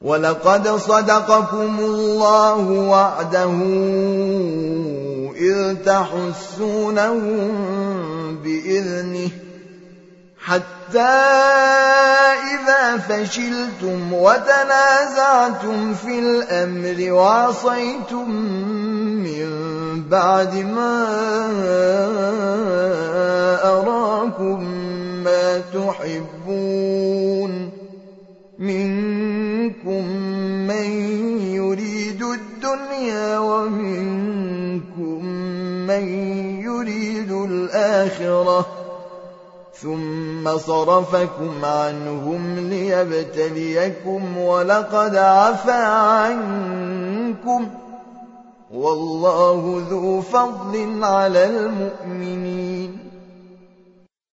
وَلَقَدْ صَدَقَكُمُ اللَّهُ وَعْدَهُ إِذْ تَحُسُّونَهُم بِإِذْنِهِ حَتَّى إِذَا فَشِلْتُمْ وَتَنَازَعْتُمْ فِي الْأَمْرِ وَعَصَيْتُم مِّن بَعْدِ مَا أَرَاكُم مَّا تُحِبُّونَ مِنكُم مَّن يُرِيدُ الدُّنْيَا وَمِنكُم مَّن يُرِيدُ الْآخِرَةَ ثُمَّ صَرَفَكُمْ عَنْهُمْ لِيَبْتَلِيَكُمْ وَلَقَدْ عَفَا عَنكُمْ وَاللَّهُ ذُو فَضْلٍ عَلَى الْمُؤْمِنِينَ